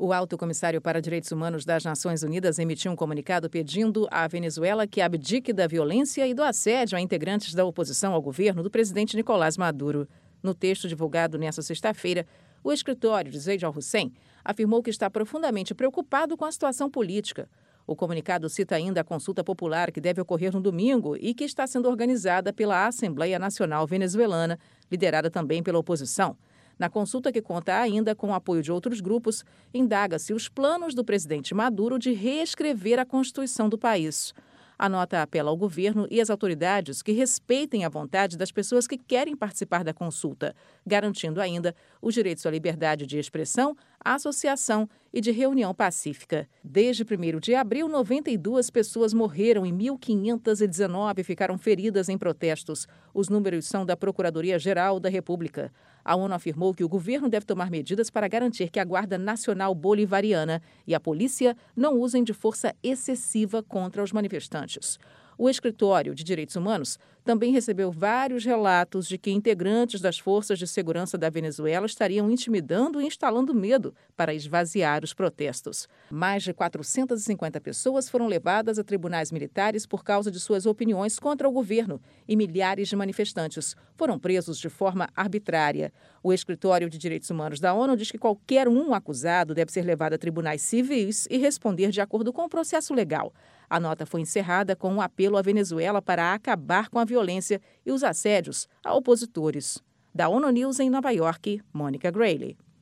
O Alto Comissário para Direitos Humanos das Nações Unidas emitiu um comunicado pedindo à Venezuela que abdique da violência e do assédio a integrantes da oposição ao governo do presidente Nicolás Maduro. No texto divulgado nesta sexta-feira, o escritório de Zeid al-Hussein afirmou que está profundamente preocupado com a situação política. O comunicado cita ainda a consulta popular que deve ocorrer no domingo e que está sendo organizada pela Assembleia Nacional Venezuelana, liderada também pela oposição. Na consulta, que conta ainda com o apoio de outros grupos, indaga-se os planos do presidente Maduro de reescrever a Constituição do país. A nota apela ao governo e às autoridades que respeitem a vontade das pessoas que querem participar da consulta, garantindo ainda os direitos à liberdade de expressão, associação e de reunião pacífica. Desde 1º de abril, 92 pessoas morreram e 1.519 ficaram feridas em protestos. Os números são da Procuradoria-Geral da República. A ONU afirmou que o governo deve tomar medidas para garantir que a Guarda Nacional Bolivariana e a polícia não usem de força excessiva contra os manifestantes. O Escritório de Direitos Humanos também recebeu vários relatos de que integrantes das forças de segurança da Venezuela estariam intimidando e instalando medo para esvaziar os protestos. Mais de 450 pessoas foram levadas a tribunais militares por causa de suas opiniões contra o governo e milhares de manifestantes foram presos de forma arbitrária. O Escritório de Direitos Humanos da ONU diz que qualquer um acusado deve ser levado a tribunais civis e responder de acordo com o processo legal. A nota foi encerrada com um apelo à Venezuela para acabar com a violência e os assédios a opositores. Da ONU News em Nova York, Mônica Grayle.